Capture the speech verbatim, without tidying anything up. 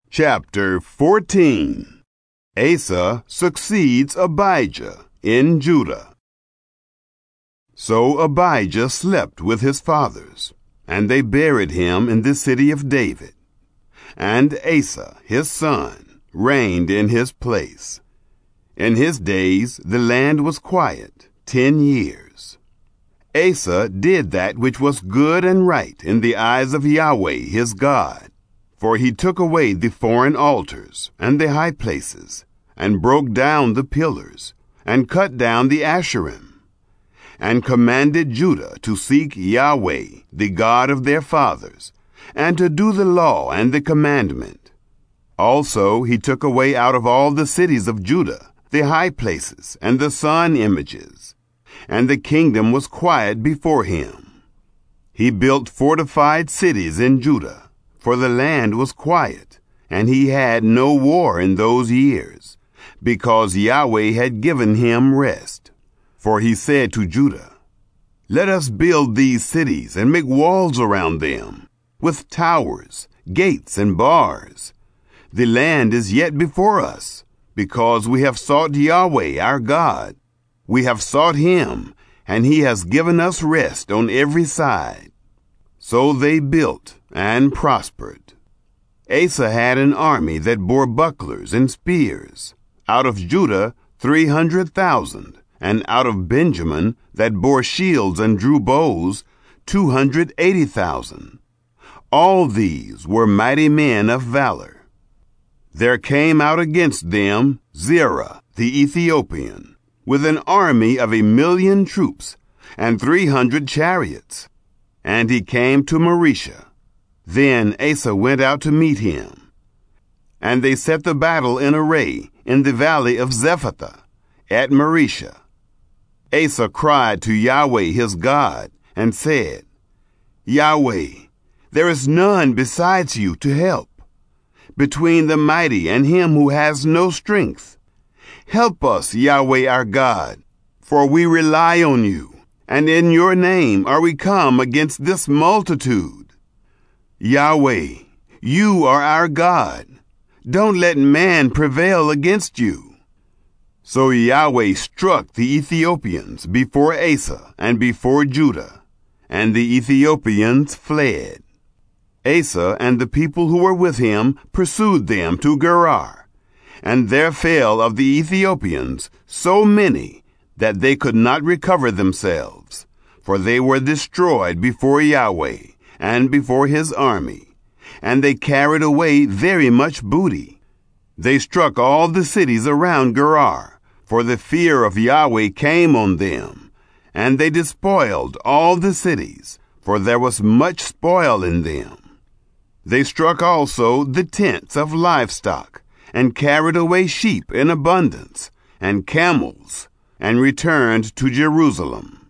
Chapter fourteen. Asa succeeds Abijah in Judah. So Abijah slept with his fathers, and they buried him in the city of David. And Asa, his son, reigned in his place. In his days the land was quiet ten years. Asa did that which was good and right in the eyes of Yahweh his God. For he took away the foreign altars and the high places, and broke down the pillars, and cut down the Asherim, and commanded Judah to seek Yahweh, the God of their fathers, and to do the law and the commandment. Also he took away out of all the cities of Judah the high places and the sun images, and the kingdom was quiet before him. He built fortified cities in Judah, for the land was quiet, and he had no war in those years, because Yahweh had given him rest. For he said to Judah, "Let us build these cities and make walls around them, with towers, gates, and bars. The land is yet before us, because we have sought Yahweh our God. We have sought him, and he has given us rest on every side." So they built and prospered. Asa had an army that bore bucklers and spears. Out of Judah three hundred thousand, and out of Benjamin that bore shields and drew bows two hundred eighty thousand. All these were mighty men of valor. There came out against them Zerah the Ethiopian, with an army of a million troops, and three hundred chariots. And he came to Mareshah. Then Asa went out to meet him. And they set the battle in array in the valley of Zephathah at Mareshah. Asa cried to Yahweh his God, and said, "Yahweh, there is none besides you to help, between the mighty and him who has no strength. Help us, Yahweh our God, for we rely on you. And in your name are we come against this multitude. Yahweh, you are our God. Don't let man prevail against you." So Yahweh struck the Ethiopians before Asa and before Judah, and the Ethiopians fled. Asa and the people who were with him pursued them to Gerar, and there fell of the Ethiopians so many that they could not recover themselves, for they were destroyed before Yahweh and before his army, and they carried away very much booty. They struck all the cities around Gerar, for the fear of Yahweh came on them, and they despoiled all the cities, for there was much spoil in them. They struck also the tents of livestock, and carried away sheep in abundance, and camels, and returned to Jerusalem.